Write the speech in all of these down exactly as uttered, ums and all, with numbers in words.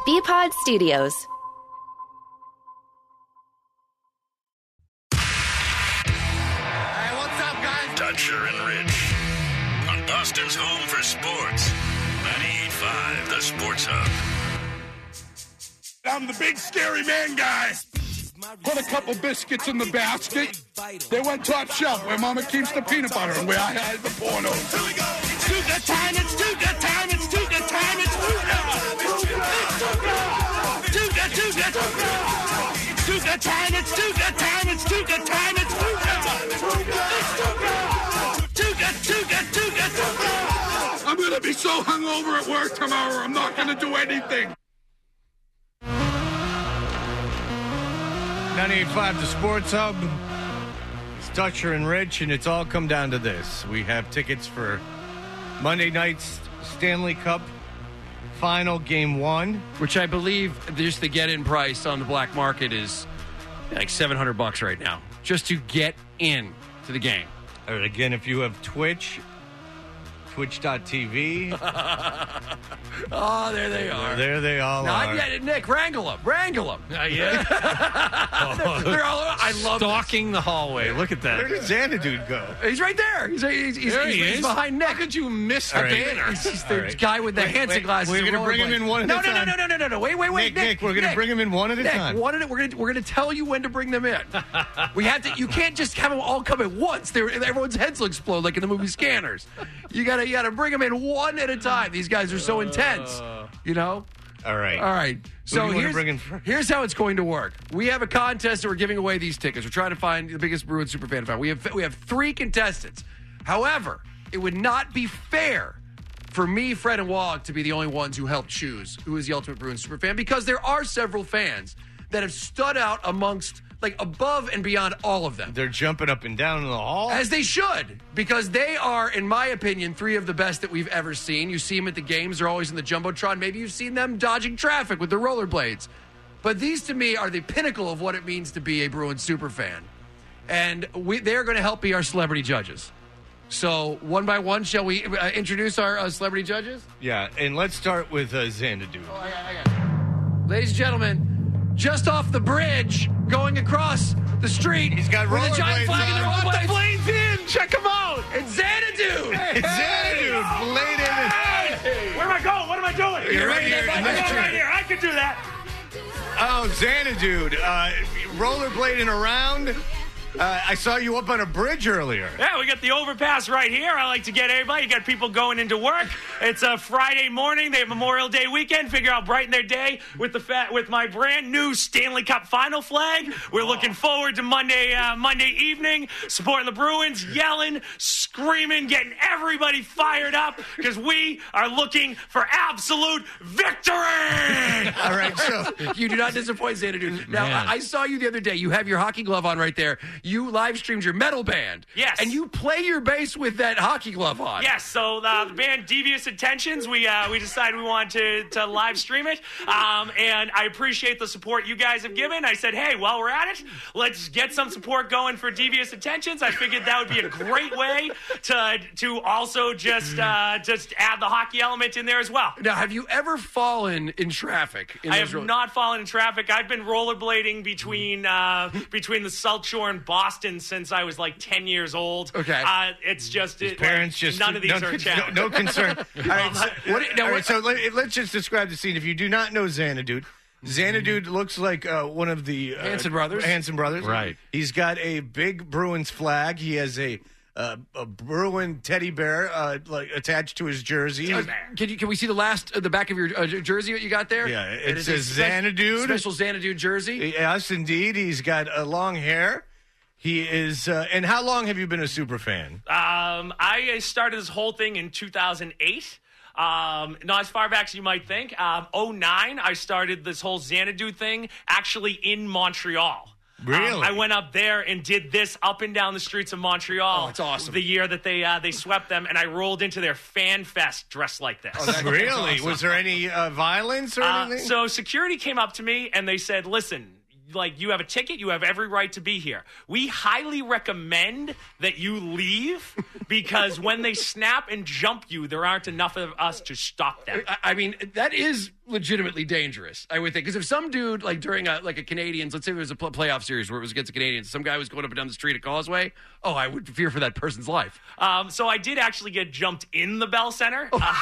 B-Pod Studios. Hey, what's up, guys? Dutcher and Rich on Boston's home for sports. ninety-eight point five, the Sports Hub. I'm the big scary man guy. Put a couple biscuits in the basket. They went top shelf where Mama keeps the peanut butter and where I hide the porno. Here we go. It's Tuga time. It's Tuga time. It's Tuga time. It's Tuga. It's Tuga. Tuga, Tuga, Tuga. It's Tuga time. It's Tuga time. It's Tuga time. It's Tuga. It's Tuga. Tuga, Tuga, Tuga, Tuga. I'm gonna be so hungover at work tomorrow. I'm not gonna do anything. ninety-eight point five, the Sports Hub. It's Dutcher and Rich, and it's all come down to this. We have tickets for Monday night's Stanley Cup final game one. Which I believe just the get-in price on the black market is like seven hundred bucks right now, just to get in to the game. All right, again, if you have Twitch, twitch dot t v. Oh, there they are. There they all Not are. yet, Nick, wrangle them. Wrangle them. Uh, yeah. They're all, I love Stalking the hallway. Look at that. Where did Xanadu go? this. He's right there. He's, he's, he's, There he's, he he's is. behind Nick. How could you miss the All right. banner? He's, he's the All right. guy with the Wait, Hanson wait, glasses. we're and gonna bring him rollerblades. in one at no, a no, time. No, no, no, no, no, no. Wait, wait, wait. Nick, Nick, we're gonna Nick. bring him in one at a Nick, time. one at a, we're gonna we're gonna tell you when to bring them in. We have to. You can't just have them all come at once. They're, everyone's heads will explode like in the movie Scanners. You gotta you gotta bring them in one at a time. These guys are so intense. You know. All right. All right. Who So do you wanna here's, bring in first? here's how it's going to work. We have a contest and we're giving away these tickets. We're trying to find the biggest Bruins superfan fan. We have we have three contestants. However, it would not be fair for me, Fred, and Wog to be the only ones who helped choose who is the ultimate Bruins superfan, because there are several fans that have stood out amongst, like, above and beyond all of them. They're jumping up and down in the hall. As they should, because they are, in my opinion, three of the best that we've ever seen. You see them at the games. They're always in the Jumbotron. Maybe you've seen them dodging traffic with the rollerblades. But these, to me, are the pinnacle of what it means to be a Bruins superfan. And we, they're going to help be our celebrity judges. So, one by one, shall we uh, introduce our uh, celebrity judges? Yeah, and let's start with uh, Xanadu. Oh, I got, I got it. Ladies and gentlemen, just off the bridge, going across the street. He's got with a rollerblades giant flag in on. their Put rollerblades. The flames in. Check them out. It's Xanadu. It's Xanadu, blade in. Where am I going? What am I doing? You're right here. I'm going right here. I can do that. Oh, Xanadu, uh, rollerblading around. Uh, I saw you up on a bridge earlier. Yeah, we got the overpass right here. I like to get everybody. You got people going into work. It's a Friday morning. They have Memorial Day weekend. Figure out brighten their day with the fa- with my brand new Stanley Cup Final flag. We're looking forward to Monday uh, Monday evening, supporting the Bruins, yelling, screaming, getting everybody fired up because we are looking for absolute victory. All right, so You do not disappoint, Xanadu. Now, Man. I, I saw you the other day. You have your hockey glove on right there. You live streamed your metal band. Yes. And you play your bass with that hockey glove on. Yes, so uh, the band Devious Intentions, we uh, we decided we wanted to, to live stream it, um, and I appreciate the support you guys have given. I said, hey, while we're at it, let's get some support going for Devious Intentions. I figured that would be a great way to to also just uh, just add the hockey element in there as well. Now, have you ever fallen in traffic? In I those have roll- not fallen in traffic. I've been rollerblading between uh, between the South Shore and Boston since I was like ten years old. Okay. uh, it's just it, parents like, just none of these no, are no, challenging. no concern. All right, so, What- now, all right, what- so let, let's just describe the scene. If you do not know Xanadu, Xanadu looks like uh, one of the uh, Hanson brothers. Hanson brothers, Right. He's got a big Bruins flag. He has a uh, a Bruin teddy bear uh, like attached to his jersey. Uh, Can you can we see the last uh, the back of your uh, jersey? What you got there? Yeah, it is a says spe- Xanadu. Special Xanadu jersey. Yes, indeed. He's got uh, long hair. He is. Uh, and how long have you been a super fan? Um, I started this whole thing in two thousand eight. Um, not as far back as you might think. Um, oh nine, I started this whole Xanadu thing actually in Montreal. Really? Um, I went up there and did this up and down the streets of Montreal. Oh, it's awesome. The year that they uh, they swept them, and I rolled into their fan fest dressed like this. Oh, that- Really? that's awesome. Was there any uh, violence or Uh, anything? so security came up to me and they said, listen, like you have a ticket, you have every right to be here. We highly recommend that you leave because when they snap and jump you, there aren't enough of us to stop them. I, I mean, that is legitimately dangerous, I would think. Because if some dude, like during a like a Canadians, let's say there was a pl- playoff series where it was against the Canadians, some guy was going up and down the street at Causeway, oh, I would fear for that person's life. Um, so I did actually get jumped in the Bell Center. Uh,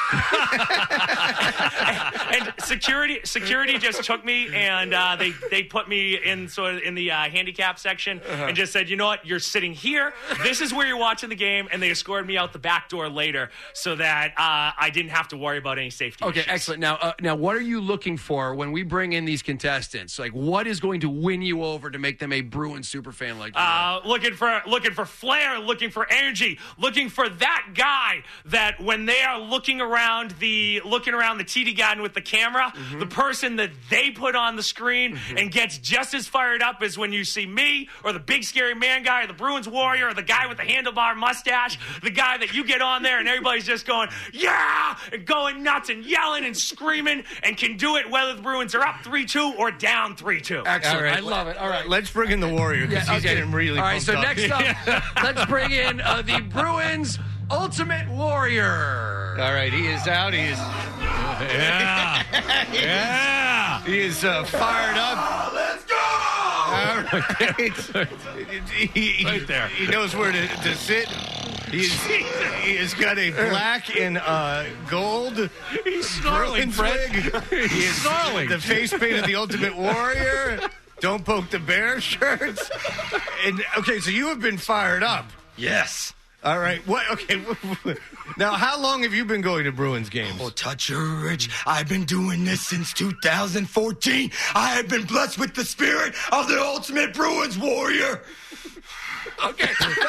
and, and security security just took me and uh, they, they put me in sort of in the uh, handicap section uh-huh. and just said, you know what, you're sitting here. This is where you're watching the game. And they escorted me out the back door later so that uh, I didn't have to worry about any safety Okay, issues. excellent. Now, uh, now, what are you looking for when we bring in these contestants? Like, what is going to win you over to make them a Bruins superfan like you? Uh, looking for looking for flair, looking for energy, looking for that guy that when they are looking around the looking around the T D Garden with the camera, mm-hmm. the person that they put on the screen mm-hmm. and gets just as fired up as when you see me or the big scary man guy or the Bruins warrior or the guy with the handlebar mustache, the guy that you get on there and everybody's just going, yeah, and going nuts and yelling and screaming and can do it whether the Bruins are up three two or down three two. Excellent. All right. I love it. All right. Let's bring in the Warrior because Yeah, he's okay. getting really All right, pumped so up. next up, let's bring in uh, the Bruins Ultimate Warrior. All right, he is out. He is. Yeah. Yeah. He is uh, fired up. Let's go! All right. he, he, Right there. He knows where to, to sit. He's, he has got a black and uh, gold. He's snarling, Fred. He is snarling. The face paint of the Ultimate Warrior. Don't poke the bear shirts. And okay, so you have been fired up. Yes. All right. What? Okay. Now, how long have you been going to Bruins games? Oh, touch her, Rich. I've been doing this since two thousand fourteen. I have been blessed with the spirit of the Ultimate Bruins Warrior. Okay.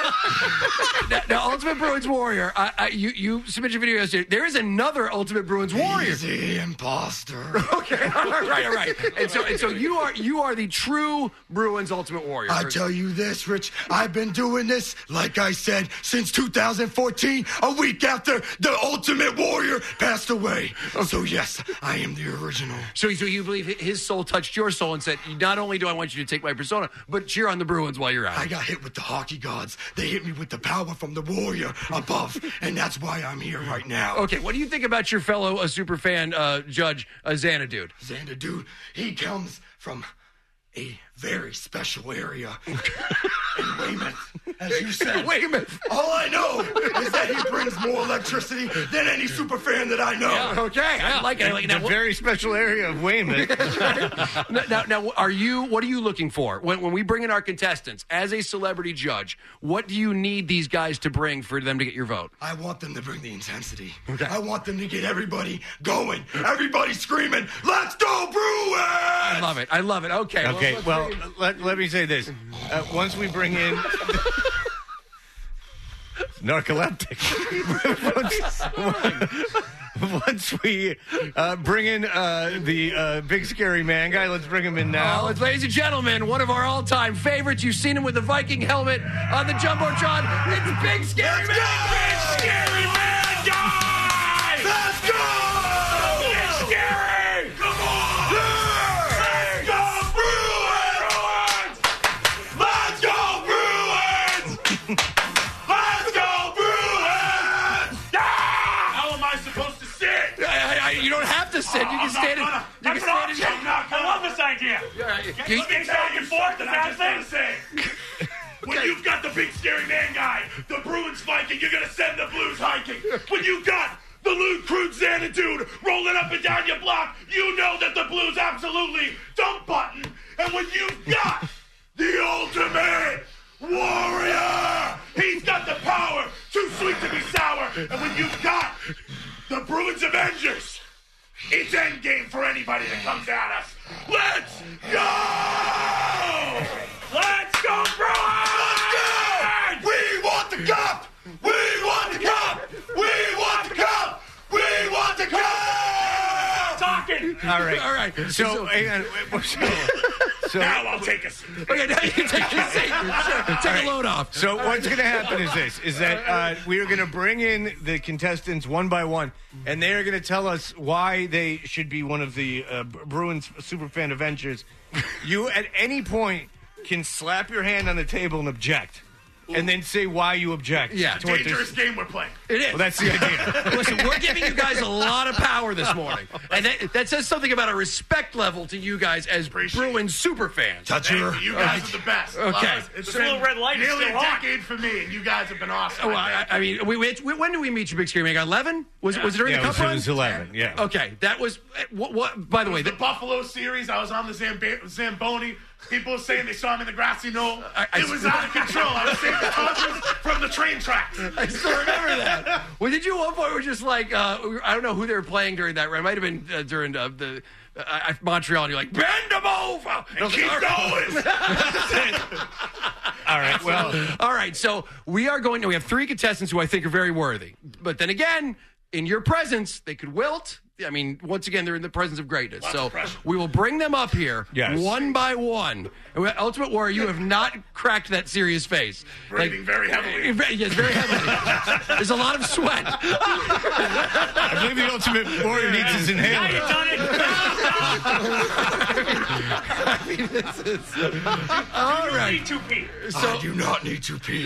now, now, Ultimate Bruins Warrior, I, I, you, you submitted your video yesterday. There is another Ultimate Bruins Warrior. He's the imposter. Okay, all right, all right. And so, and so you are you are the true Bruins Ultimate Warrior. I tell you this, Rich. I've been doing this, like I said, since two thousand fourteen, a week after the Ultimate Warrior passed away. So, yes, I am the original. So, so you believe his soul touched your soul and said, not only do I want you to take my persona, but cheer on the Bruins while you're out. I got hit with the hockey gods. They hit me with the power from the warrior above, and that's why I'm here right now. Okay, what do you think about your fellow uh, super fan uh, judge, uh, Xanadu? Xanadu, he comes from a very special area in Weymouth, as you said. Weymouth. All I know is that he brings more electricity than any super fan that I know. Yeah, okay, I like it. I like it. The Now, what- very special area of Weymouth. now, now, now, are you? What are you looking for when, when we bring in our contestants as a celebrity judge? What do you need these guys to bring for them to get your vote? I want them to bring the intensity. Okay. I want them to get everybody going. Everybody screaming, "Let's go, Bruins!" I love it. I love it. Okay. Okay, let's well, bring in- let, let me say this. Uh, once we bring in narcoleptic, once, once we uh, bring in uh, the uh, big scary man guy, let's bring him in now. Uh, let's, ladies and gentlemen, one of our all-time favorites. You've seen him with the Viking helmet on the Jumbotron. It's Big Scary Man. Big scary man guy! Let's go! Big scary! Come on! Let's go, Bruins! Let's go, Bruins! Let's go, Bruins! Ah! How am I supposed to sit? I, I, you don't have to sit. You can stand it. You can That's an stand option. I'm not I gonna. love this idea. You- Let me back and forth. Is that a thing? say. When you've got the big scary man guy, the Bruins Viking, you're gonna send the Blues hiking. When you got the Lewd Crude Xanadu rolling up and down your block, you know that the Blues absolutely don't button. And when you've got the Ultimate Warrior, he's got the power, too sweet to be sour. And when you've got the Bruins Avengers, it's endgame for anybody that comes at us. Let's go! Let's go, Bruins! We want the cup! We want the cup! We want the cup! We want the cup! Talking. All right. All right. So, hang on. So, So, now I'll take a seat. Okay, now you can take a seat. Sure. Take a load off. So what's going to happen is this: is that uh, we are going to bring in the contestants one by one, and they are going to tell us why they should be one of the uh, Bruins Superfan Avengers. You, at any point, can slap your hand on the table and object. And then say why you object. Yeah, to what Dangerous they're- game we're playing. It is. Well, that's the idea. Listen, we're giving you guys a lot of power this morning. And that, that says something about a respect level to you guys as Appreciate Bruins super fans. Toucher. You guys are the best. Okay. Love us. It's This little red light is nearly still a on. decade for me, and you guys have been awesome. Oh, I, I mean, we, we, when did we meet you, Big Scary Man? eleven? Was, was it during Yeah, the it cup was, it run? was eleven. Yeah. Okay, that was. What, what, by the way, The that, Buffalo series, I was on the Zamb- Zamboni. People were saying they saw me in the grassy knoll. I- I- it was out of control. I was saving the Dodgers from the train tracks. I still remember that. Well, did you at one point were just like, uh, I don't know who they were playing during that run. It might have been uh, during uh, the uh, Montreal, and you're like, bend them over. And I was Keep like, all right. going. All right. Well, All right, so we are going to, we have three contestants who I think are very worthy. But then again, in your presence, they could wilt. I mean, once again, they're in the presence of greatness. Lots so of pressure. we will bring them up here Yes. one by one. And we- Ultimate Warrior, you have not cracked that serious face. Breathing very heavily. Yes, very heavily. There's a lot of sweat. I believe the Ultimate Warrior needs his Now inhaler. you've done it. All You right. need to pee. I do not need to pee.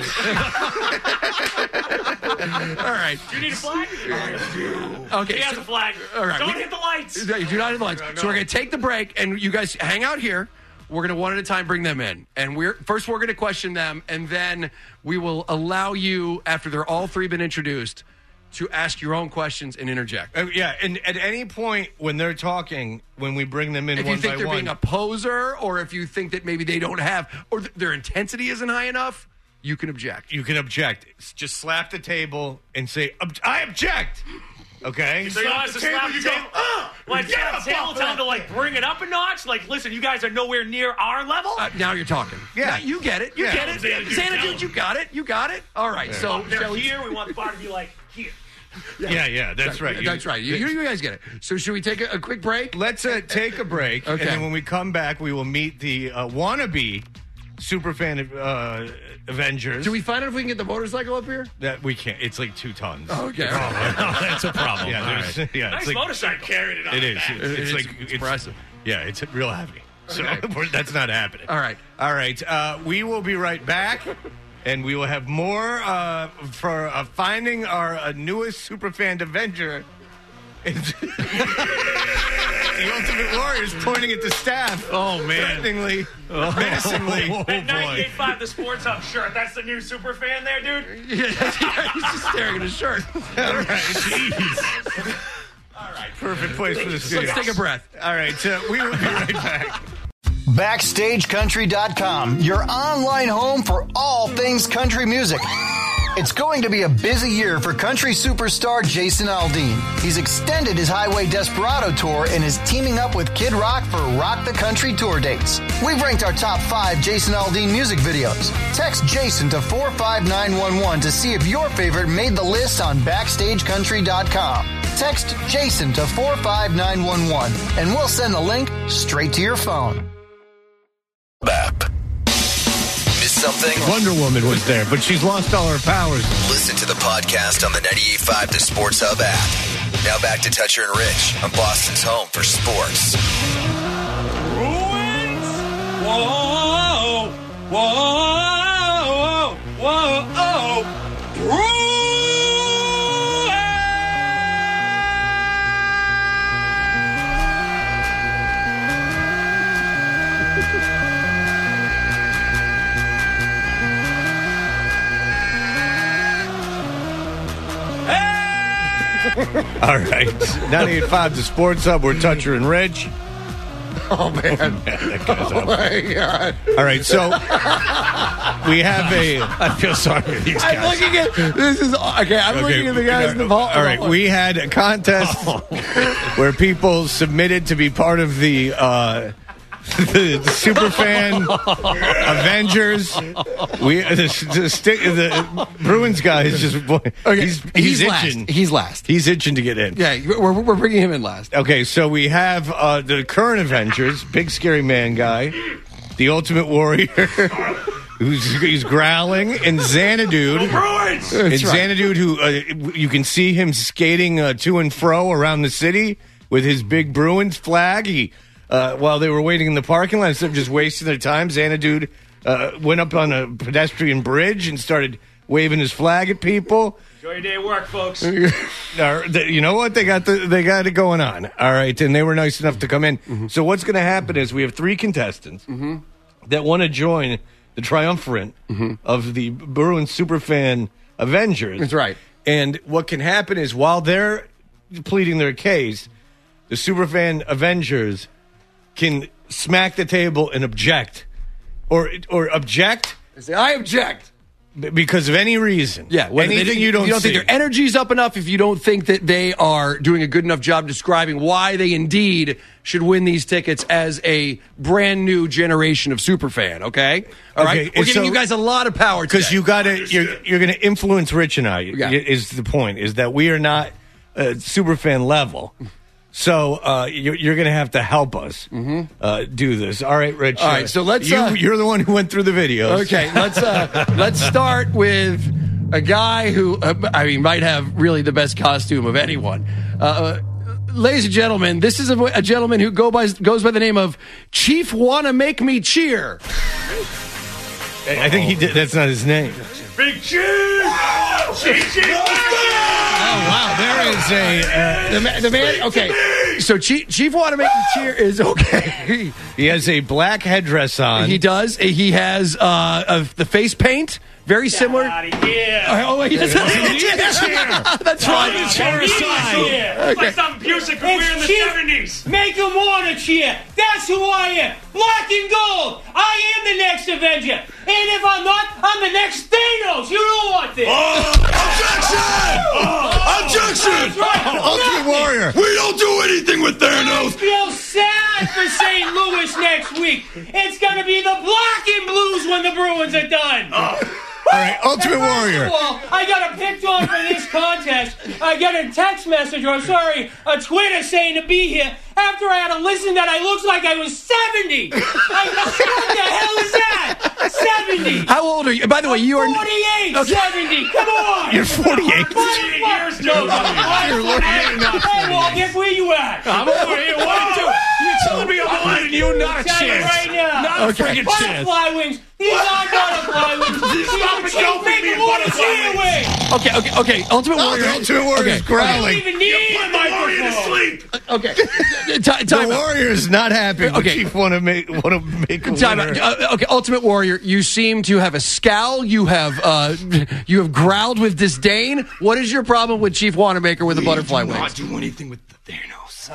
All right. You need a flag? Okay. He has so- a flag. all right, Don't we- hit the lights. No, you do not hit the lights. So we're going to take the break, and you guys hang out here. We're going to one at a time bring them in, and we're first we're going to question them, and then we will allow you, after they're all three been introduced, to ask your own questions and interject. Uh, yeah, and at any point when they're talking, when we bring them in If one you think by they're one, being a poser, or if you think that maybe they don't have, or th- their intensity isn't high enough, you can object. you can object. S- Just slap the table and say, "Ob- "I object." Okay. So you want us to the table, slap the you go, table? "Ah, Like, get slap up the table, off tell that them to, like, bring it up a notch? Like, listen, you guys are nowhere near our level? Uh, now you're talking. Yeah. Now, you get it. You Yeah. get it. Xanadu, Xanadu, tell 'em. you got it. You got it. All right. So They're shall we- here. We want the bar to be like, here. Yeah, yeah, that's right. You- That's right. You, you, you guys get it. So should we take a, a quick break? Let's uh, take a break, Okay. and then when we come back, we will meet the uh, wannabe superfan uh, Avengers. Do we find out if we can get the motorcycle up here? That we can't. It's like two tons. Okay. That's a problem. Yeah, All there's, right. yeah. Nice It's like, motorcycle. Carried it on it the is. back. It's, it's It's- like it's impressive. Yeah, it's real heavy. So Okay. we're- that's not happening. All right. All right. Uh, we will be right back, and we will have more uh, for uh, finding our uh, newest superfan Avenger. The Ultimate Warriors pointing at the staff. Oh, man. Threateningly, menacingly. Oh, That boy. ninety-eight point five The Sports Hub shirt. That's the new super fan there, dude. Yeah, he's just staring at his shirt. All right. Perfect place for the studio. Let's take a breath. All right. Uh, we will be right back. Backstage Country dot com, your online home for all things country music. It's going to be a busy year for country superstar Jason Aldean. He's extended his Highway Desperado tour and is teaming up with Kid Rock for Rock the Country tour dates. We've ranked our top five Jason Aldean music videos. Text Jason to four five nine one one to see if your favorite made the list on Backstage Country dot com. Text Jason to four five nine one one and we'll send the link straight to your phone. App. Miss something? Wonder Woman was there, but she's lost all her powers. Listen to the podcast on the ninety-eight point five The Sports Hub app. Now back to Toucher and Rich on Boston's home for sports. Bruins? Whoa! Whoa! Whoa! Oh! Bruins! All right. ninety-eight point five The Sports Hub. We're Toucher and Rich. Oh, man. That guy's up. My God. All right. So we have a. I feel sorry for these I'm guys. looking at, this is, okay, I'm looking at the guys in the vault. All right, we had a contest where people submitted to be part of the uh, the, the Superfan Avengers. We the, the, stick, the Bruins guy is just Okay, he's he's, last. itching. He's last. He's itching to get in. Yeah, we're, we're bringing him in last. Okay, so we have uh, the current Avengers, Big Scary Man Guy, the Ultimate Warrior, who's he's growling, and Xanadu. And right. Xanadu, who uh, you can see him skating uh, to and fro around the city with his big Bruins flag. He, uh, while they were waiting in the parking lot, instead of just wasting their time, Xanadu uh, went up on a pedestrian bridge and started waving his flag at people. Enjoy your day at work, folks. You know what? They got the, they got it going on. All right, and they were nice enough to come in. Mm-hmm. So what's going to happen is we have three contestants mm-hmm. that want to join the triumvirate mm-hmm. of the Bruins Superfan Avengers. That's right. And what can happen is while they're pleading their case, the Superfan Avengers can smack the table and object, or or object. Say, I object. Because of any reason. Yeah. Anything they, you don't You don't see. think their energy's up enough, if you don't think that they are doing a good enough job describing why they indeed should win these tickets as a brand new generation of superfan, okay? All okay, right? We're giving so, you guys a lot of power today. Because you gotta, you're, you're going to influence Rich and I, Yeah. is the point, is that we are not uh, superfan level. So uh, you're, you're going to have to help us mm-hmm. uh, do this. All right, Rich. All right, so let's. You, Uh, you're the one who went through the videos. Okay, let's uh, let's start with a guy who uh, I mean might have really the best costume of anyone. Uh, ladies and gentlemen, this is a, a gentleman who go by, goes by the name of Chief Wanna Make Me Cheer. I think he did. That's not his name. Big cheese! Cheese, cheese, Oh, wow. There is a. Uh, The, ma- the man, okay. So Chief, Chief Wanna Make Me Cheer is okay. he has a black headdress on. He does. He has uh, of the face paint. Very similar. Yeah. Oh, wait, that's, that's right. The chair aside. It's like something Busick would wear in the seventies. Make him want to cheer. That's who I am. Black and gold. I am the next Avenger. And if I'm not, I'm the next Thanos. You don't want this. Oh, objection! Oh, objection! That's right. Ultimate Warrior. We don't do anything with I Thanos. feel sad for Saint Louis next week. It's going to be the black and blues when the Bruins are done. Oh. All right, Ultimate First Warrior. of all, I got a picked on for this contest. I got a text message, or sorry, a Twitter saying to be here after I had to listen that I looked like I was seventy. I, what the hell is that? seventy. How old are you? By the way, you are forty-eight. seventy. Come on. You're forty-eight. Years, no, You're looking at Hey, Walden, where you at? I'm over here. What are you doing? You're telling me I'm lying and you not a Tell you chance. right now. Not a Okay. freaking chance. Butterfly wings. These aren't butterfly wings. These Stop are it, cheap. don't Make be me want to butterfly cheer wings. wings. Okay, okay, okay. Ultimate Oh, Warrior. the Ultimate Warrior is Okay. I don't growling. even need a Put the warrior to microphone. sleep. Okay. T- time The out. Warrior is not happy. But Okay. Chief want to make want to make a Time winner. out. Uh, okay, Ultimate Warrior, you seem to have a scowl. You have uh, you have growled with disdain. What is your problem with Chief Wanamaker with the butterfly We do not wings? do anything with the Thanos.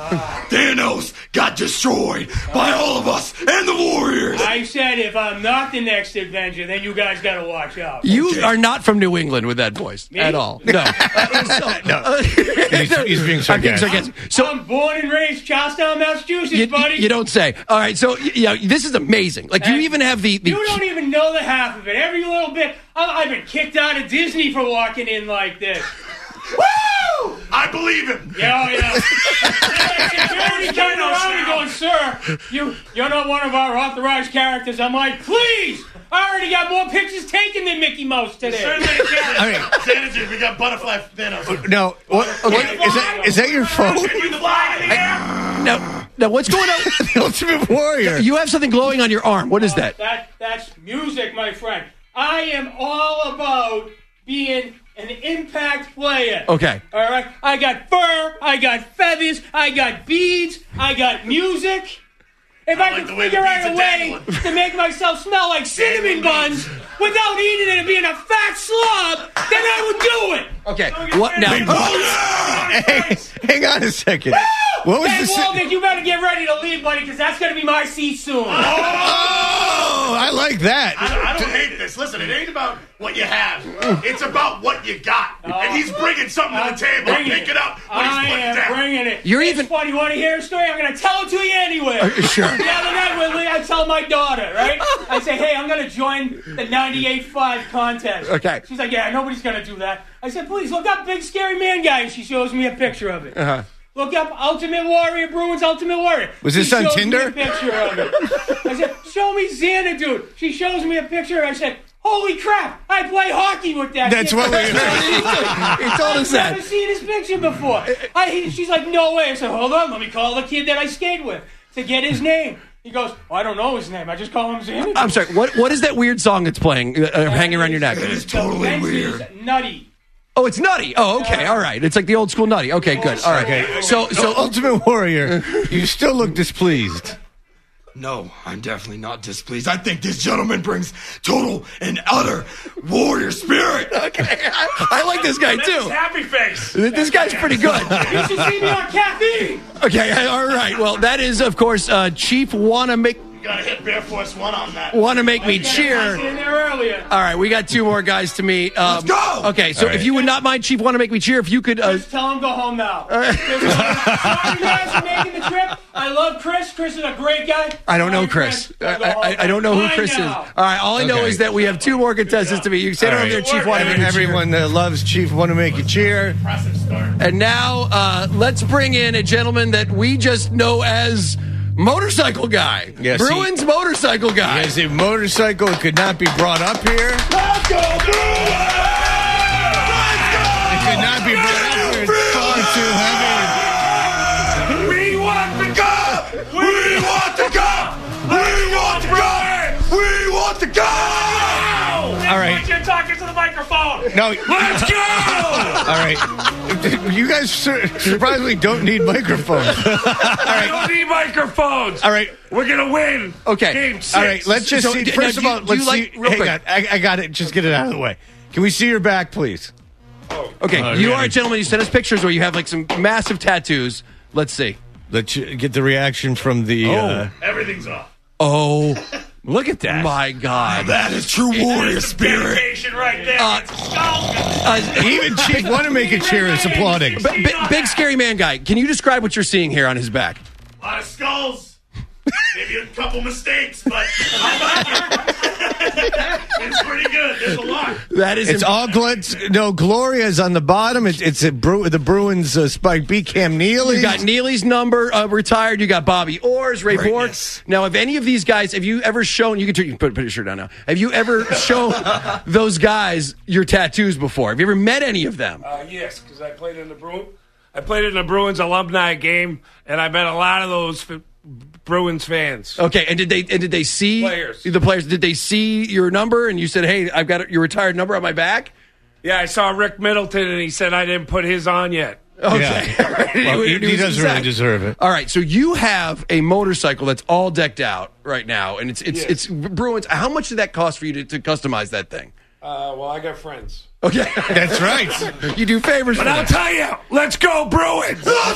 Thanos got destroyed by all of us and the Warriors. I said if I'm not the next Avenger, then you guys got to watch out. You are not from New England with that voice at all. No. Uh, so, No. uh, He's- he's being I'm being sarcastic. sarcastic. So I'm born and raised Charlestown, Massachusetts, you, buddy. you don't say. All right. So y- yeah, this is amazing. Like you Hey, even have the, the You don't even know the half of it. Every little bit. I- I've been kicked out of Disney for walking in like this. Woo! I believe him. Yeah, oh, yeah. Security turned around and going, sir, you, you're not one of our authorized characters. I'm like, please! I already got more pictures taken than Mickey Mouse today. I mean, Xanadu, we got butterfly Thanos. no. What, what, is that is that your phone? We fly in the air. now, now what's going on? The Ultimate Warrior. You have something glowing on your arm. What is that? That that's music, my friend. I am all about being an impact player. Okay. All right. I got fur. I got feathers. I got beads. I got music. If I, like could the way the figure beads out a are way dangling. to make myself smell like cinnamon buns without eating it and being a fat slob, then I would do it. Okay. What now? Hey, hang on a second. What was Hey, the? si- Walden, you better get ready to leave, buddy, because that's going to be my seat soon. Oh, I like that. I, I don't hate this. Listen, it ain't about what you have. It's about what you got. And he's bringing something to the table. Bring Pick it up when I he's putting am down. bringing it. You're it's even- funny. You want to hear a story? I'm going to tell it to you anyway. Sure. The other night, when I tell my daughter, right? I say, hey, I'm going to join the ninety-eight point five contest. Okay. She's like, yeah, nobody's going to do that. I said, please look up Big Scary Man Guy. And she shows me a picture of it. Uh-huh. Look up Ultimate Warrior, Bruins Ultimate Warrior. Was this She on shows Tinder? Me a picture of it. I said, show me Xanadu. She shows me a picture. I said, holy crap, I play hockey with that That's kid. what we heard. He told us I've that. never seen his picture before. I, he, she's like, no way. I said, hold on, let me call the kid that I skate with to get his name. He goes, oh, I don't know his name. I just call him Xanadu. I'm sorry. What what is that weird song that's playing, uh, hanging around your neck? It's totally weird. Nutty. Oh, it's Nutty. Oh, okay. All right. It's like the old school Nutty. Okay, good. All right. Okay. So, So, so Ultimate Warrior, you still look displeased. No, I'm definitely not displeased. I think this gentleman brings total and utter warrior spirit. Okay. I, I like this guy, too. Happy face. This guy's pretty good. You should see me on caffeine. Okay, all right. Well, that is, of course, uh, Chief Wanna Make Gotta hit Bear Force One on that. Wanna Make Me I was Cheer. in there earlier. All right, we got two more guys to meet. Um, Let's go! Okay, so All right. if you would not mind, Chief Wanna Make Me Cheer, if you could. Uh, Just tell him go home now. Sorry guys for making the trip. I love Chris. Chris is a great guy. I don't know Sorry, Chris. Go I, home I, I don't know who Bye Chris is. now. All right, all I know Okay. is that we have two more contestants to meet. You can say it All over there, right. Chief Wanna Make Me Cheer. Everyone that loves Chief want to make you cheer. And now, uh, let's bring in a gentleman that we just know as Motorcycle Guy. Yes, Bruins he- Motorcycle Guy. As a motorcycle could not be brought up here. Let's go, Bruins! It could not be brought up here. It's far too heavy. We want to go! We want to go! We want to go! We want to go! All right. You're talking to the microphone. No. Let's go! All right. You guys sur- surprisingly don't need microphones. I don't need microphones. All right. We're going to win. Okay. Game six. All right. Let's just So, see. d- First now, of do all, you- do you let's like- see. real Hang quick. on. I, I got it. Just get it out of the way. Can we see your back, please? Okay, Oh, you really? are a gentleman. You sent us pictures where you have like some massive tattoos. Let's see. Let's get the reaction from the. Uh, Everything's off. Oh, look at that. my God. That is true warrior spirit. Dedication right there. Uh, Let's go. Uh, Even Chief want to make a cheer is applauding. b- b- big scary man guy. Can you describe what you're seeing here on his back? A lot of skulls. Maybe a couple mistakes, but I like it. It's pretty good. There's a lot. That is. It's all glitz. No, Gloria's on the bottom. It's it's a Bru- the Bruins uh, Spike B. Cam Neely. You got Neely's number uh, retired. You got Bobby Orr's, Ray Bork. Greatness. Now, have any of these guys, have you ever shown, you can, turn- you can put, put your shirt down now. Have you ever shown those guys your tattoos before? Have you ever met any of them? Uh, yes, because I played in the Bruins. I played in the Bruins alumni game, and I met a lot of those f- Bruins fans. Okay, and did they and did they see Players. the players? Did they see your number and you said, "Hey, I've got your retired number on my back"? Yeah, I saw Rick Middleton, and he said I didn't put his on yet. Okay, Yeah. Well, he, he does really deserve it. All right, so you have a motorcycle that's all decked out right now, and it's it's Yes. it's Bruins. How much did that cost for you to, to customize that thing? Uh, well, I got friends. Okay, That's right. you do favors. But for I'll them. tell you, let's go Bruins! Let's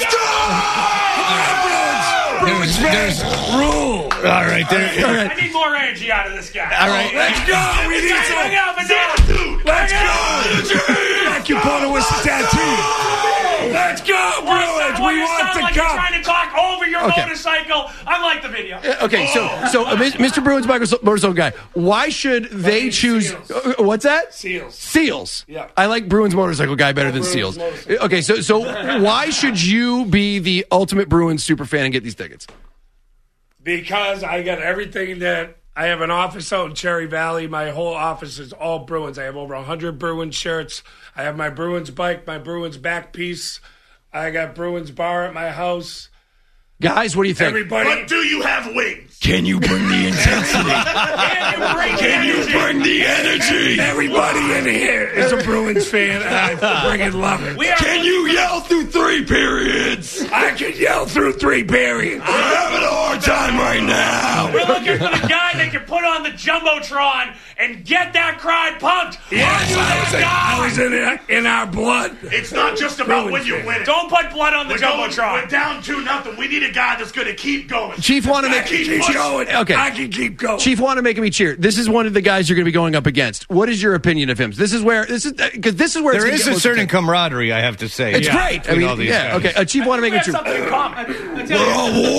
go! There's, there's, Rule! all right, there. I need more energy out of this guy. All right. Let's go! We need Hang some. out, but no. Let's go! Acupuncture with tattoo. Let's go, Bruins! Well, We you want sound the like you're cup. trying to talk over your Okay. motorcycle. I like the video. Okay, so so uh, Mister Bruins motorcycle motorcycle guy, why should they mean, choose? Seals. uh, what's that? Seals. Seals. Yeah. I like Bruins motorcycle guy better than Bruins Seals. motorcycle. Okay, so so why should you be the ultimate Bruins super fan and get these tickets? Because I got everything that I have an office out in Cherry Valley. My whole office is all Bruins. I have over one hundred Bruins shirts. I have my Bruins bike, my Bruins back piece. I got Bruins bar at my house. Guys, what do you think? Everybody. But do you have wings? Can you bring the intensity? Can you bring the energy? Everybody in here is a Bruins fan, and I friggin' love it. We are Can you yell through three periods? I can yell through three periods. I'm having a hard time right now. We're looking for the guy that can put on the Jumbotron and get that crowd pumped. Yes, Are you I was, in, that I was in, it, in our blood. It's not just about Bruins when you fan. win it. Don't put blood on the We're, going, Jumbotron. we're down two nothing. We need a guy that's going to keep going. Chief want to I make can keep Chief- going. Okay. I can keep going. Chief want to make me cheer. This is one of the guys you're going to be going up against. What is your opinion of him? This is where this is because this is where it's There gonna is get a most certain attention. camaraderie, I have to say. It's yeah, great. I between mean, all these yeah. guys. Okay, uh, Chief want to make we me have cheer. something in common. I tell We're you, all warriors.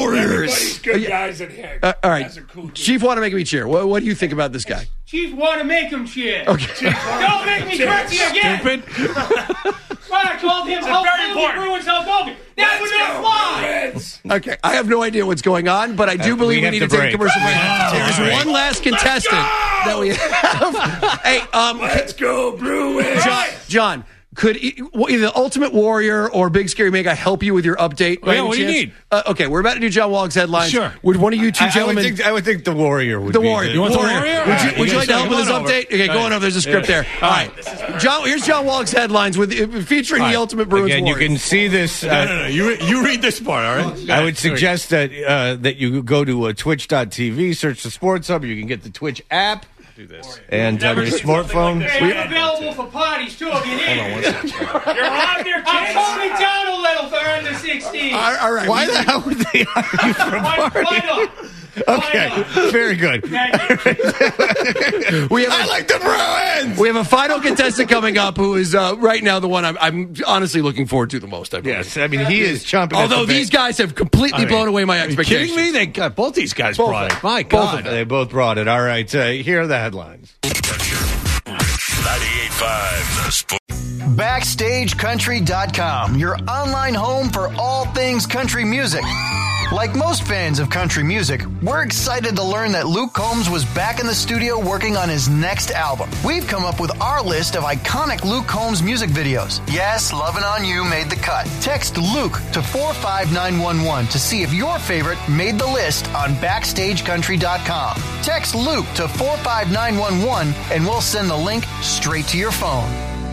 course. Good guys in here. Uh, all right. Guys are cool, Chief want to make me cheer. What, what do you think about this guy? Chief, want to make him cheer. Okay. Don't make me curtsy again. Stupid. Well, I told him how very Philly important. Bruins help Open. That would not fly. Okay. I have no idea what's going on, but I do Uh, believe we we, have need to to take a break. commercial break. Oh, There's all right. one last contestant that we have. Hey, um, Let's go, Bruins. John, John, could e- either the Ultimate Warrior or Big Scary Man Guy help you with your update? by Yeah, any what do you chance? need? Uh, okay, we're about to do John Wallach's headlines. Sure. Would one of you two I, I, would gentlemen... think, I would think the Warrior would The be Warrior. You want the Warrior. Warrior? Would All you, right, would you you like guys to help come with this on over. update? Okay, Go go on ahead. over. There's a script there. All right. John, here's John Wallach's headlines with featuring All the right. Ultimate Bruins Again, you Warrior. can see this. No, Uh, no, no. You, re- you read this part, all right? I would suggest that uh, that you go to uh, twitch dot t v, search the Sports Hub. You can get the Twitch app. Do this. And on your smartphone. Hey, I'm available for parties, too, if you need Hold on one it. second. You're on there, I'm kids. toning down a little for under sixteen. all right. All right. Why the hell would they hire you for a Why, party? why not? Okay, Why not? very good. Thank you. We have I a, like the Bruins. we have a final contestant coming up who is uh, right now the one I'm, I'm honestly looking forward to the most. I believe. Yes, I mean he is chomping. at Although the bit. these guys have completely I mean, blown away my Are you expectations. kidding me? They got both these guys Both brought of it. them. My Both God. of them. They both brought it. All right, uh, here are the headlines. ninety-eight point five The Sport. Backstage Country dot com, your online home for all things country music. Like most fans of country music, we're excited to learn that Luke Combs was back in the studio working on his next album. We've come up with our list of iconic Luke Combs music videos. Yes, Lovin' On You made the cut. Text Luke to four five nine one one to see if your favorite made the list on Backstage Country dot com. Text Luke to four five nine one one and we'll send the link straight to your phone.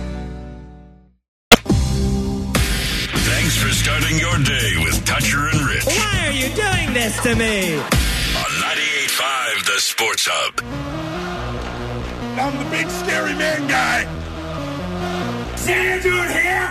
Thanks for starting your day with Toucher and Rich Why are you doing this to me? on ninety-eight point five The Sports Hub. I'm the big scary man guy. Santa dude here?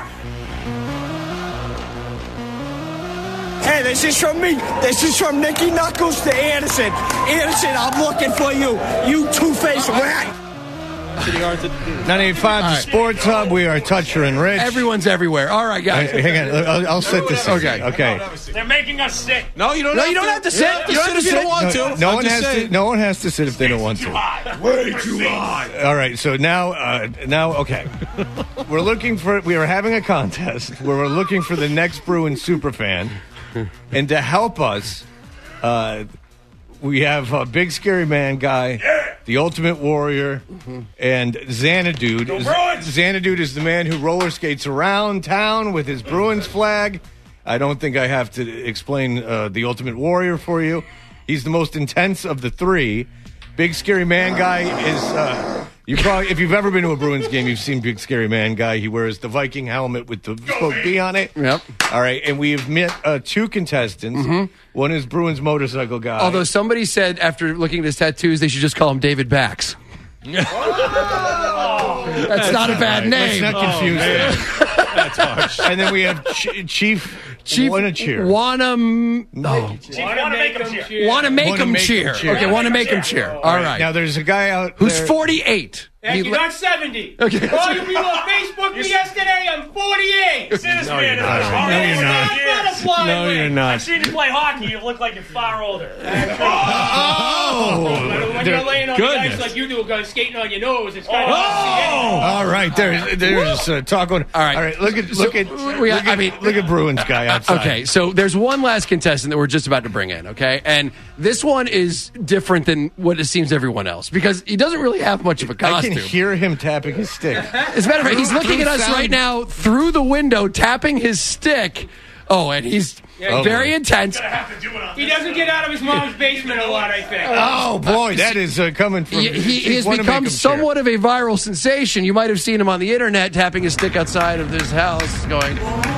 Hey, this is from me. This is from Nicky Knuckles to Anderson. Anderson, I'm looking for you. You two-faced rat. ninety-eight point five The Sports Hub. We are Toucher and Rich. Everyone's everywhere. All right, guys. Hey, hang on. I'll, I'll set this. Okay. Okay. They're making us sick. No, you don't. No, have you don't to. have to sit. Yeah, You don't have to sit if you sit. don't want to. No, no I'm one just has saying. to. No one has to sit if they don't want to. Way too high. All right. So now, uh, now, okay. We're looking for. We are having a contest where we're looking for the next Bruins superfan, and to help us, uh, we have a Big Scary Man Guy, the Ultimate Warrior, and Xanadude. Xanadude is the man who roller skates around town with his Bruins flag. I don't think I have to explain uh, the Ultimate Warrior for you. He's the most intense of the three. Big Scary Man Guy is. Uh, you probably, if you've ever been to a Bruins game, you've seen Big Scary Man Guy. He wears the Viking helmet with the spoke B on it. Yep. All right, and we have met uh, two contestants. One is Bruins motorcycle guy. Although somebody said after looking at his tattoos, they should just call him David Bax. That's not a bad Let's name. not confuse them. That's harsh. And then we have Ch- Chief Chief Wanna Cheer. Wanna, m- oh. Chief, want to make them cheer. Wanna make Wanna him make 'em cheer. cheer. Okay, wanna make him cheer. All right. Now there's a guy out Who's there. forty-eight? Thank He you, le- not seventy. Okay. All you people on Facebook me yesterday, I'm forty-eight. See this No, man you're in not. the No, car. you're not. Butterfly No, wing. you're I've not. seen you play hockey. You look like you're far older. Oh! When you're laying on the ice Goodness. like you do, going skating on your nose, it's kind of hard to see anything. All right, there's there's uh, talk on. All right. all right. Look at look at we- look I at, mean- look at Bruins guy outside. Okay, so there's one last contestant that we're just about to bring in, okay? And this one is different than what it seems everyone else because he doesn't really have much of a I costume. can hear him tapping his stick. As a matter of fact, he's looking at us sound- right now through the window, tapping his stick. Oh, and he's very boy. intense. He doesn't get out of his mom's basement a lot, I think. Oh boy, that is uh, coming from. He, he, Chief he has Wanna Make become Him somewhat of a viral sensation. You might have seen him on the internet tapping his stick outside of his house, going.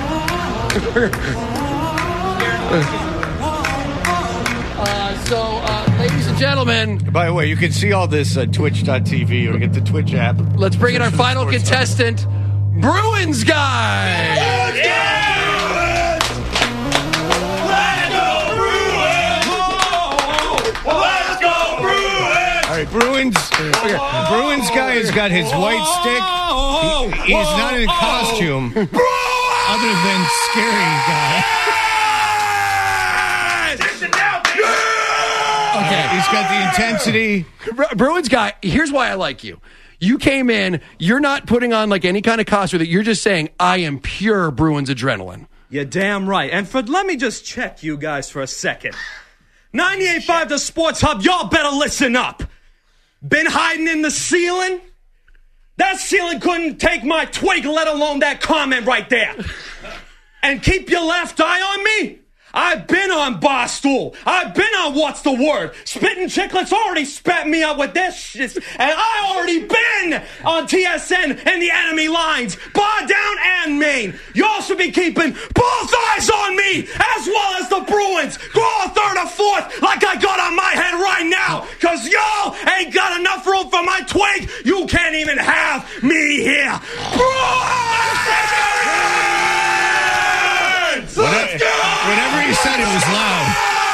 uh, so, uh, ladies and gentlemen, Cheer. By the way, you can see all this at twitch dot t v or get the Twitch app. let's bring in our Search for final Sports Hub. contestant, Bruins guy. All right, Bruins. Okay, Bruins guy has got his white stick. He, he's not in a costume, other than scary guy. Listen now, Okay. He's got the intensity. Bruins guy, here's why I like you. You came in, you're not putting on like any kind of costume. You're just saying, I am pure Bruins adrenaline. You're damn right. And for let me just check you guys for a second. ninety-eight point five The Sports Hub, y'all better listen up. Been hiding in the ceiling? That ceiling couldn't take my twig, let alone that comment right there. And keep your left eye on me? I've been on Barstool. I've been on What's the Word. Spittin' Chicklets already spat me out with this shit. And I already been on T S N and the enemy lines. Bar down and Maine. Y'all should be keeping both eyes on me as well as the Bruins. Grow a third or fourth like I got on my head right now. Because y'all ain't got enough room for my twig. You can't even have me here. Bruins! Whenever, whenever he said it was loud.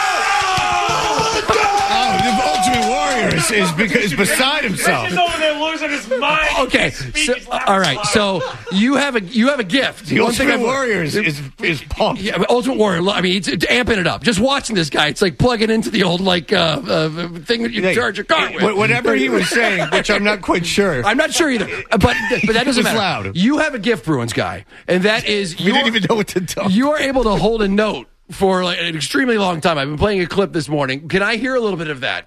Oh, the Ultimate Warrior is, is, because, is beside himself. He's over there losing his mind. Okay, so, all right. So you have a you have a gift. The One Ultimate thing I've- Warrior is, is, is pumped. Yeah, but Ultimate Warrior. I mean, it's, it's amping it up. Just watching this guy, it's like plugging into the old like uh, uh, thing that you Hey, charge your car with. Whatever he was saying, which I'm not quite sure. I'm not sure either, but but that doesn't It was matter. loud. You have a gift, Bruins guy, and that is We you didn't even know what to do. You are able to hold a note for like an extremely long time. I've been playing a clip this morning. Can I hear a little bit of that?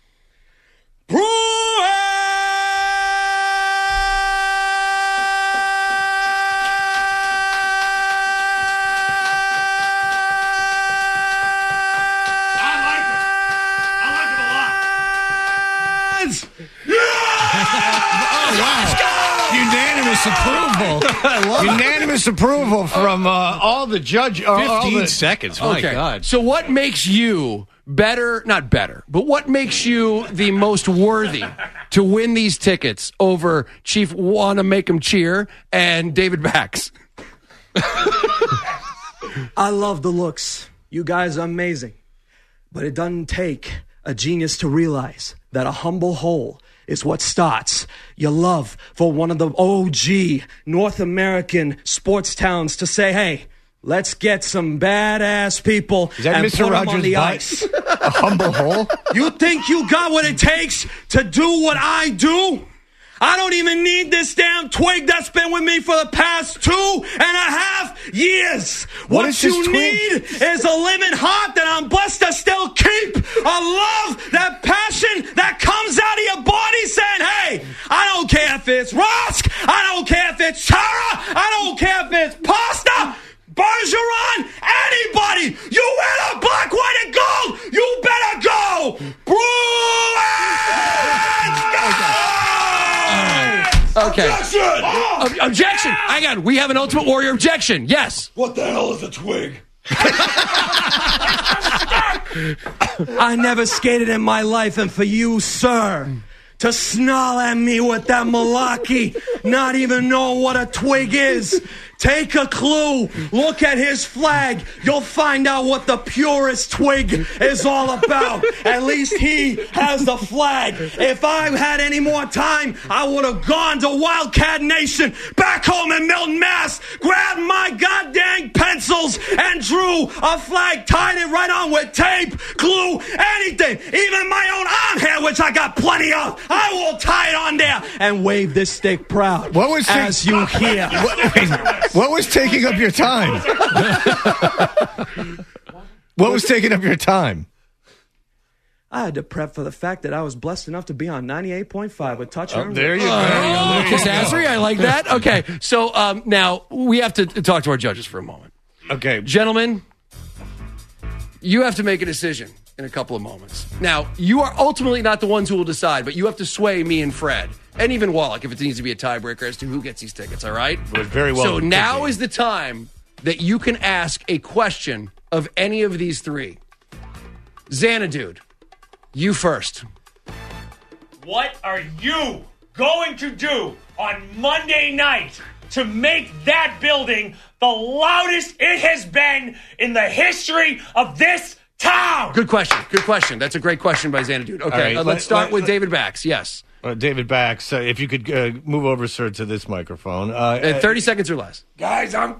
Unanimous approval. Unanimous approval from uh, all the judge. Uh, all fifteen the, seconds. My Okay. God. So what makes you better, not better, but what makes you the most worthy to win these tickets over Chief Wanna Make 'em Cheer and David Bax? I love the looks. You guys are amazing. But it doesn't take a genius to realize that a humble hole is what starts your love for one of the O G North American sports towns to say, hey, let's get some badass people Is that and Mister put them on Rogers' the butt? ice. A humble hole? You think you got what it takes to do what I do? I don't even need this damn twig that's been with me for the past two and a half years. What What, is you this twig? need is a living heart that I'm blessed to still keep. A love, that passion that comes out of your body saying, hey, I don't care if it's Rosk. I don't care if it's Chara. I don't care if it's pasta. Bergeron, anybody, you wear the black, white, and gold, you better go. Bruins, go! Okay. Ob- objection! Hang on. We have an Ultimate Warrior objection. Yes. What the hell is a twig? I never skated in my life, and for you, sir, to snarl at me with that malarkey, not even knowing what a twig is. Take a clue. Look at his flag. You'll find out what the purest twig is all about. At least he has the flag. If I had any more time, I would have gone to Wildcat Nation back home in Milton, Mass, grabbed my goddamn pencils and drew a flag, tied it right on with tape, glue, anything. Even my own arm hair, which I got plenty of. I will tie it on there and wave this stick proud. What was as ta- you hear. What, what was taking up your time? What was taking up your time? I had to prep for the fact that I was blessed enough to be on ninety-eight point five with Touch. Oh, there you go. Oh, There you Cassandra, I like that. Okay. So um, now we have to talk to our judges for a moment. Okay. Gentlemen, you have to make a decision in a couple of moments. Now, you are ultimately not the ones who will decide, but you have to sway me and Fred, and even Wallach, if it needs to be a tiebreaker as to who gets these tickets, all right? Well, very well So could now be. is the time that you can ask a question of any of these three. Xanadude, you first. What are you going to do on Monday night to make that building the loudest it has been in the history of this town? Good question. Good question. That's a great question by Xanadude. Okay, right, uh, let- let's start let- with let- David Bax. Yes. Uh, David Bax, uh, if you could uh, move over, sir, to this microphone. Uh, Uh, thirty seconds or less. Guys, I'm.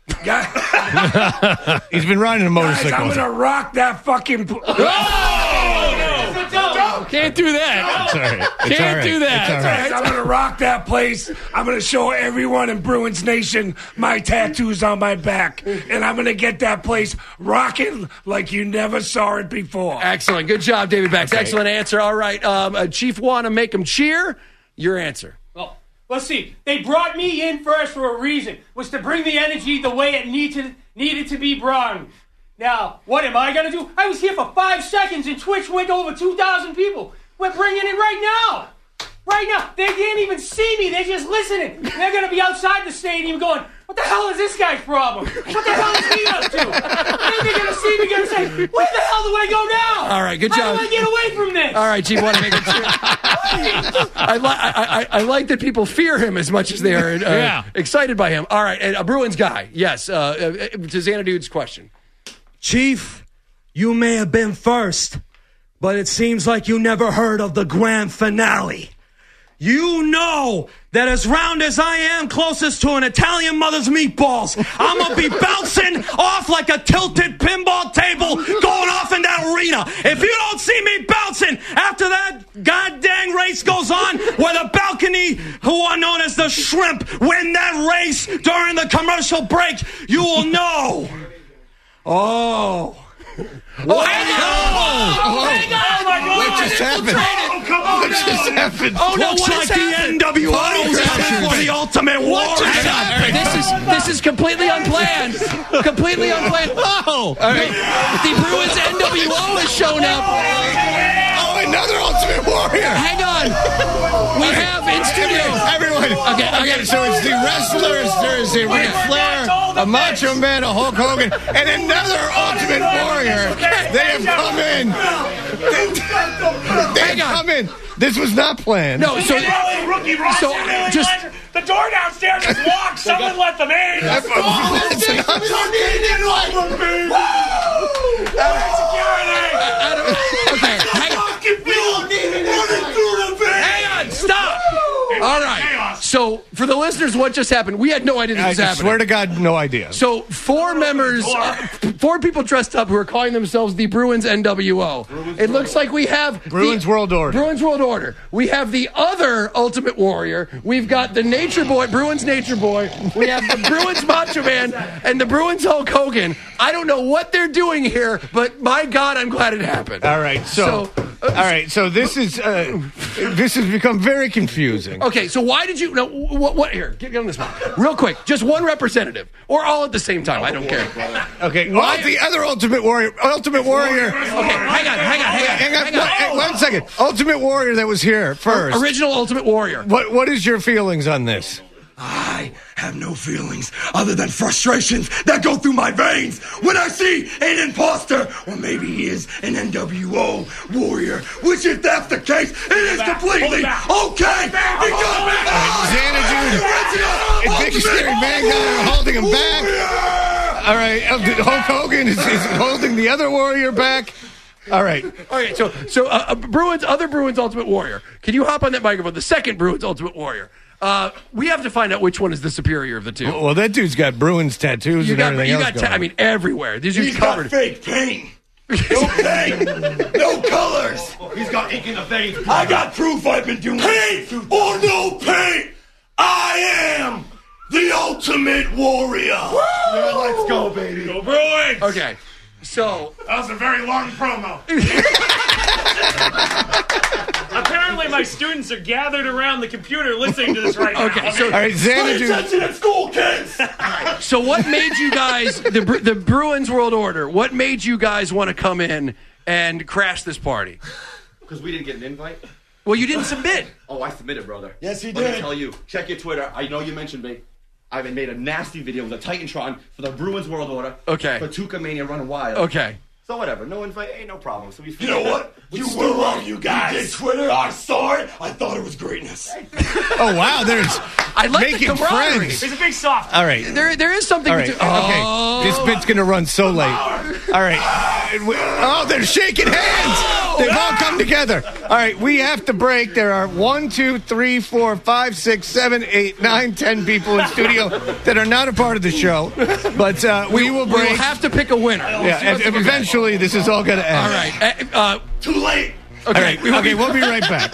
Guys, He's been riding a guys, motorcycle. I'm gonna rock that fucking. Pl- oh! Can't do that. It's all right. It's Can't all right. do that. It's all right. I'm gonna rock that place. I'm gonna show everyone in Bruins Nation my tattoos on my back, and I'm gonna get that place rocking like you never saw it before. Excellent. Good job, David Bax. Okay. Excellent answer. All right. Um, uh, Chief want to make him cheer. Your answer. Well, let's see. They brought me in first for a reason. Was to bring the energy the way it needed needed to be brought. Now, what am I gonna do? I was here for five seconds and Twitch went over two thousand people. We're bringing it right now. Right now. They can't even see me. They're just listening. They're gonna be outside the stadium going, what the hell is this guy's problem? What the hell is he up to? Then they're gonna see me, gonna say, where the hell do I go now? All right, good How job. do I get away from this? All right, Chief, want to make him cheer. I, li- I, I, I like that people fear him as much as they are uh, Yeah. excited by him. All right, and a Bruins guy. Yes, uh, uh, to Xanadude's question. Chief, you may have been first, but it seems like you never heard of the grand finale. You know that as round as I am closest to an Italian mother's meatballs, I'm going to be bouncing off like a tilted pinball table going off in that arena. If you don't see me bouncing after that goddamn race goes on, where the balcony, who are known as the Shrimp, win that race during the commercial break, you will know. Oh. Oh, hang on! Oh, hang on! Oh, my God! What just happened? Oh, come on What now. just happened? Oh, no, Looks what like has the happened? N W O is out for the Ultimate What Warrior. just happened? This is this is completely unplanned. Completely unplanned. Oh, All right. The Bruins N W O has shown up. Oh, another Ultimate Warrior. Hang on. We have in studio. Everyone. Okay, okay. So it's the wrestlers. There's a Ric Flair, a Macho Man, a Hulk Hogan, and another Ultimate Warrior. They have come in. They Hang have on. come in. This was not planned. No, so Rookie roster, So, really just- legend. The door downstairs is locked. Someone let them in. That's what- that's not- Security. Adam, okay, hang on. Hang on, stop. All right. So, for the listeners, what just happened? We had no idea this I was happening. swear to God, no idea. So, four members, uh, four people dressed up who are calling themselves the Bruins N W O. It looks like we have Bruins the, World Order. Bruins World Order. We have the other Ultimate Warrior. We've got the Nature Boy, Bruins Nature Boy. We have the Bruins Macho Man and the Bruins Hulk Hogan. I don't know what they're doing here, but my God, I'm glad it happened. All right, so, So, all right, so this is uh, this has become very confusing. Okay, so why did you? No, what? what here, get, get on this one real quick. Just one representative, or all at the same time. I don't care. Okay, well, Why- the other Ultimate Warrior, Ultimate Warrior. Okay, hang on, hang on, hang on, Hang on, hang on. hang- one second. Ultimate Warrior that was here first. Original Ultimate Warrior. What what is your feelings on this? I have no feelings other than frustrations that go through my veins when I see an imposter, or maybe he is an N W O warrior, which if that's the case, it is completely okay because Xanadu, and Big Scary Bad Guy are holding him back. All right, uh, Hulk Hogan is, is holding the other warrior back. All right. Okay, so so uh, uh, Bruins, other Bruins Ultimate Warrior. Can you hop on that microphone? The second Bruins Ultimate Warrior. Uh, we have to find out which one is the superior of the two. Well, that dude's got Bruins tattoos you and got, everything you else got. going. Ta- I mean, everywhere. These are he's got covered. fake paint. No paint, no colors. He's got ink in the veins. I got proof I've been doing paint or no paint. I am the Ultimate Warrior. Yeah, let's go, baby. Go Bruins. Okay, so That was a very long promo. Apparently, my students are gathered around the computer listening to this right now. okay, so All right, Pay Xanadu. attention at school, kids. so what made you guys the Bru- the Bruins World Order? What made you guys want to come in and crash this party? Because we didn't get an invite. Well, you didn't submit. Oh, I submitted, brother. Yes, he Let did. me tell you. Check your Twitter. I know you mentioned me. I've made a nasty video with a Titantron for the Bruins World Order. Okay. For Tuca Mania Running Wild. Okay. So whatever. No invite. Ain't no problem. So we. You know what? You were wrong, you guys. You did Twitter. I saw it. I thought it was greatness. Oh wow, there's I like the making camaraderie. friends. He's a big soft. All right. There, there is something. All right. To, Okay. oh. This bit's gonna run so late. All right. Oh, they're shaking hands. They've all come together. All right. We have to break. There are one, two, three, four, five, six, seven, eight, nine, ten people in studio that are not a part of the show. But uh, we will break. We'll have to pick a winner. We'll Yeah, see and, what's and gonna be eventually this is all going to end. All right. Uh, uh, Too late. All right, we, okay, we'll be right back.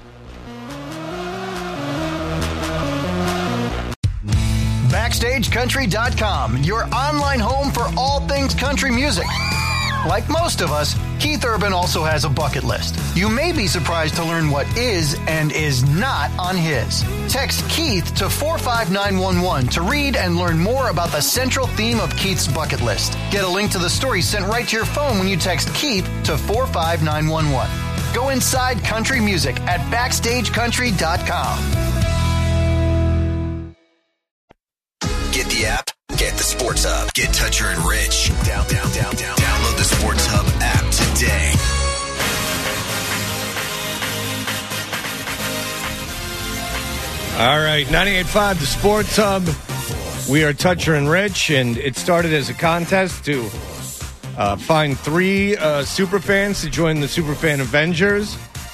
Backstage Country dot com, your online home for all things country music. Like most of us, Keith Urban also has a bucket list. You may be surprised to learn what is and is not on his. Text Keith to four five nine one one to read and learn more about the central theme of Keith's bucket list. Get a link to the story sent right to your phone when you text Keith to four five nine one one. Go inside country music at Backstage Country dot com. Get the app, get the Sports Hub, get Toucher and Rich. Down, down, down, down. Download the Sports Hub app today. All right, ninety-eight point five, the Sports Hub. We are Toucher and Rich, and it started as a contest to uh, find three uh, superfans to join the Superfan Avengers,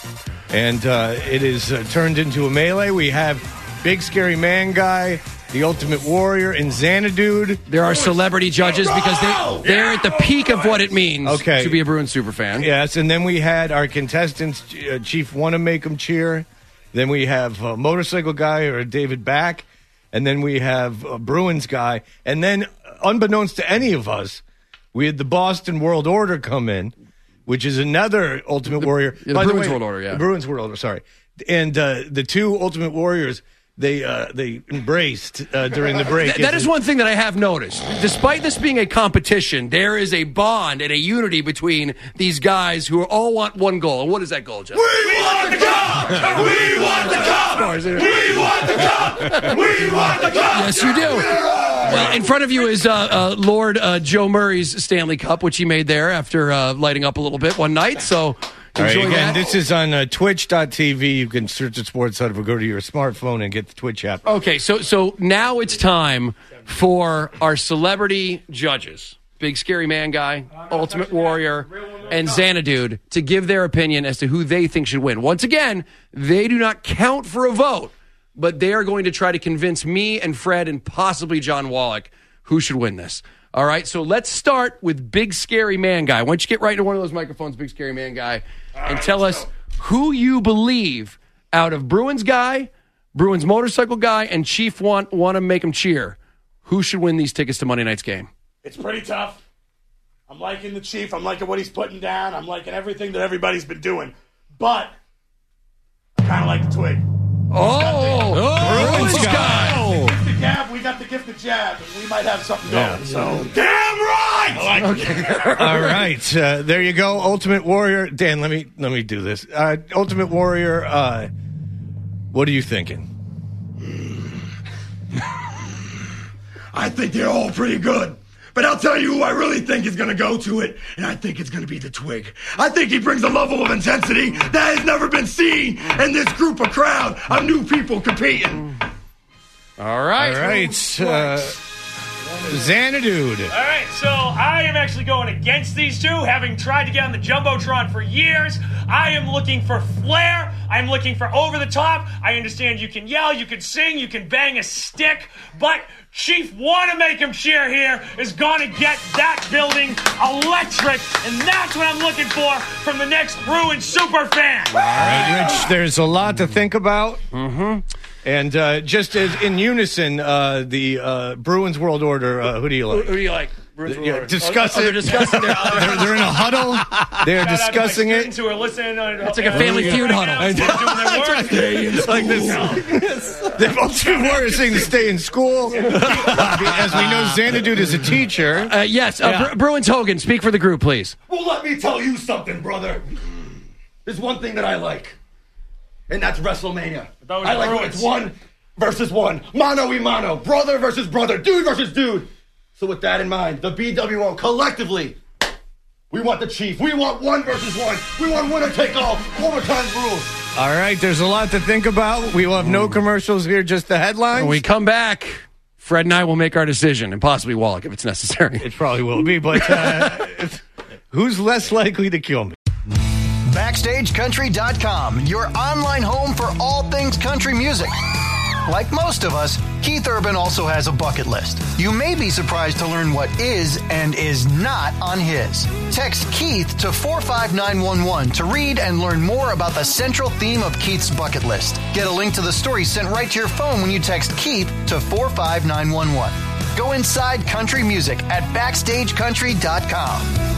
and uh, it is uh, turned into a melee. We have Big Scary Man Guy, The Ultimate Warrior, and Xanadude. There are celebrity judges because they, they're at the peak of what it means okay. to be a Bruins superfan. Yes, and then we had our contestants, uh, Chief Wanna Make 'em Cheer. Then we have uh, Motorcycle Guy or David Back. And then we have uh, Bruins Guy. And then, unbeknownst to any of us, we had the Boston World Order come in, which is another Ultimate the, Warrior. Yeah, the By Bruins the way, World Order, yeah. The Bruins World Order, sorry. And uh, the two Ultimate Warriors... They uh, they embraced uh, during the break. Th- that is one thing that I have noticed. Despite this being a competition, there is a bond and a unity between these guys who all want one goal. And what is that goal, Jeff? We want the cup! We want the cup! We want the cup! We want the cup! Yes, you do. Well, in front of you is uh, uh, Lord uh, Joe Murray's Stanley Cup, which he made there after uh, lighting up a little bit one night. So. All right, Enjoy again, that. this is on uh, twitch dot t v. You can search the Sports Hub or go to your smartphone and get the Twitch app. Okay, so so now it's time for our celebrity judges. Big Scary Man Guy, Ultimate Warrior, and Xanadude to give their opinion as to who they think should win. Once again, they do not count for a vote, but they are going to try to convince me and Fred and possibly John Wallach who should win this. All right, so let's start with Big Scary Man Guy. Why don't you get right into one of those microphones, Big Scary Man Guy, and tell us who you believe out of Bruins Guy, Bruins Motorcycle Guy, and Chief Want want to make him cheer. Who should win these tickets to Monday night's game? It's pretty tough. I'm liking the Chief. I'm liking what he's putting down. I'm liking everything that everybody's been doing. But I kind of like the Twig. Oh, oh Bruins Guy. We got the gift of gab. We got the gift of jab, and we might have something going. Yeah. So damn right. I like Okay. All right, uh, there you go, Ultimate Warrior. Dan, let me let me do this. Uh, Ultimate Warrior, uh, what are you thinking? I think they're all pretty good. But I'll tell you who I really think is going to go to it, and I think it's going to be the Twig. I think he brings a level of intensity that has never been seen in this group of crowd of new people competing. All right. All right. Uh, Xanadude. All right, so I am actually going against these two, having tried to get on the Jumbotron for years. I am looking for flair. I'm looking for over the top. I understand you can yell, you can sing, you can bang a stick, but Chief Wanna Make him cheer here is going to get that building electric, and that's what I'm looking for from the next Bruins super fan. All right, Rich, there's a lot to think about. Mm-hmm. And uh, just as in unison, uh, the uh, Bruins World Order, uh, who do you like? Who do you like? Bruins World Yeah, Order. discuss Oh, it. they're discussing their- they're, they're in a huddle. They're Shout out to my discussing it. students who are listening. It's like a Family Feud huddle. They're doing their work. It's like this. The Ultimate Warrior is saying to stay in school. As we know, Xanadude is a teacher. Uh, yes, uh, Yeah. Bru- Bruins Hogan, speak for the group, please. Well, let me tell you something, brother. There's one thing that I like, and that's WrestleMania. That was I like when Bruins. it's one versus one, mano y mano, brother versus brother, dude versus dude. So with that in mind, the B W O collectively, we want the Chief. We want one versus one. We want winner take all, overtime rules. All right, there's a lot to think about. We will have no commercials here, just the headlines. When we come back, Fred and I will make our decision, and possibly Wallach if it's necessary. It probably will be, but uh, who's less likely to kill me? Backstage Country dot com, your online home for all things country music. Like most of us, Keith Urban also has a bucket list. You may be surprised to learn what is and is not on his. Text Keith to four five nine one one to read and learn more about the central theme of Keith's bucket list. Get a link to the story sent right to your phone when you text Keith to four five nine one one. Go inside country music at backstage country dot com.